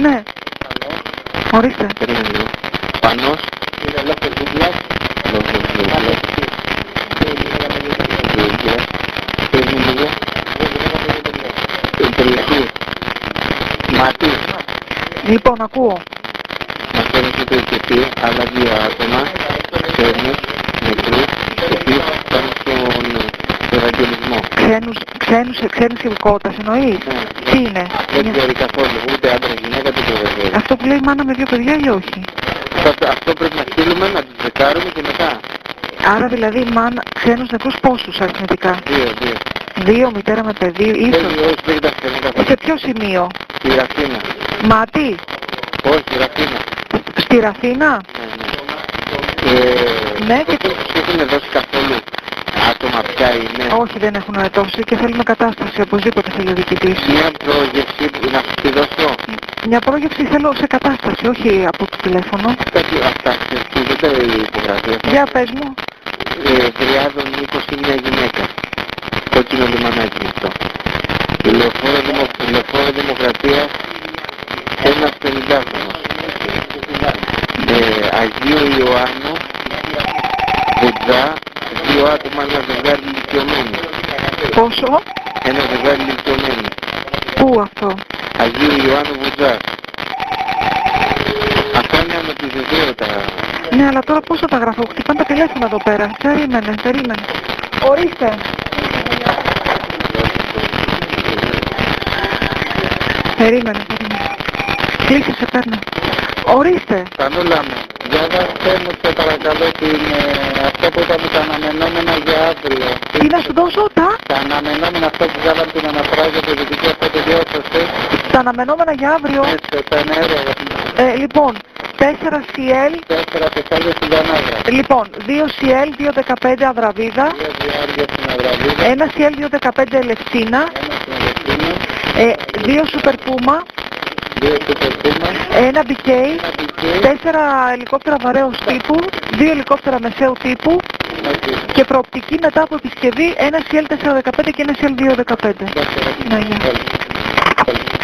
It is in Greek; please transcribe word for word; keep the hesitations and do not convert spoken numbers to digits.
Ναι. Ορίστε. Περίμενε λίγο. Πανός. Είναι λόγος δούκλας. Λόγος δούκλας. Δούκλας. Περίμενε λίγο. Τελική. Μάτι. Λοιπόν, ακούω. Μας έδωσε το εικοσί, άλλα δύο άτομα, ξένους, νεκρούς, οι οποίοι πάνε στον Ευαγγελισμό. Ξένους, ξένους, ξένους ειδικότητας εννοείς. Ναι. Τι είναι. Δεν Μια- ξέρει καθόλου, ούτε άντρα γυναίκα, δεν το βεβαίω. Αυτό που λέει η μάνα με δύο παιδιά ή όχι. Αυτό, αυτό πρέπει να στείλουμε, να τους δεκάρουμε και μετά. Άρα δηλαδή η μάνα ξένους νεκρούς πόσους αριθμητικά. Δύο, δύο. Δύο, μητέρα με παιδί, ίσως. Όχι, όχι, δεν τα ξέρει καθόλου. Σε ποιο σημείο. Στη Ραφίνα. Μάτι. Όχι, στη Ραφίνα. Στη Ραφίνα. Ναι, ναι. Ε, Ναι, και- τους έχουν δώσει καθόλου άτομα ποια είναι. Όχι, δεν έχουν τόση και θέλουμε κατάσταση. Οπωσδήποτε θέλει ο διοικητής. Μια πρόγευση να σου τη δώσω. Μια πρόγευση θέλω σε κατάσταση, όχι από το τηλέφωνο. Κάτι αυτά, δεν τα υπογραφή. Για πες μου. Ε, Τριάδων είκοσι μια γυναίκα. Κόκκινο λιμανάκι είναι αυτό. Λεωφόρο, δημο, λεωφόρο Δημοκρατίας, ένας πενηντάχρονος. Ε, Αγίου Ιωάννου, Βουδζά, δύο άτομα, ένα ζευγάρι ηλικιωμένοι. Πόσο. Ένα ζευγάρι ηλικιωμένοι. Πού αυτό. Αγίου Ιωάννου Βουδζάς. Αυτά είναι αναπιβεβαίωτα. Ναι, αλλά τώρα πώς θα τα γράφω. Χτυπάνε τα τηλέφωνα εδώ πέρα. Περίμενε, περίμενε. Ορίστε. Περίμενε, περίμενε. Κλείσε, σε παίρνω. Ορίστε. Πανούλαμε. Διάβασε μου σε παρακαλώ την, ε, αυτό που ήταν τα αναμενόμενα για αύριο. Τι να σου δώσω, τα, Τα αναμενόμενα αυτό που βγάλαμε την αναφορά για το δυτική αυτό το διόρθωση. τα αναμενόμενα για αύριο. Έτσι, τα ενέργεια. Ε, λοιπόν, τέσσερα σι ελ, Τέσσερα κεφάλια στην Κανάδα. λοιπόν, δύο σι ελ, δύο δεκαπέντε Αδραβίδα, Δύο διάρκεια στην Αδραβίδα. ένα σι ελ, δύο δεκαπέντε Ελευσίνα, Ένα στην Ελευθύνα. ε, δύο Super Puma, Δύο superpuma. ένα μπι κέι, Ένα μπικέ. τέσσερα ελικόπτερα βαρέως τύπου, δύο ελικόπτερα μεσαίου τύπου και προοπτική μετά από επισκευή ένα σι ελ τετρακόσια δεκαπέντε και ένα σι ελ διακόσια δεκαπέντε. Δεύτερα. Ναι, γεια. Καλή. Καλή.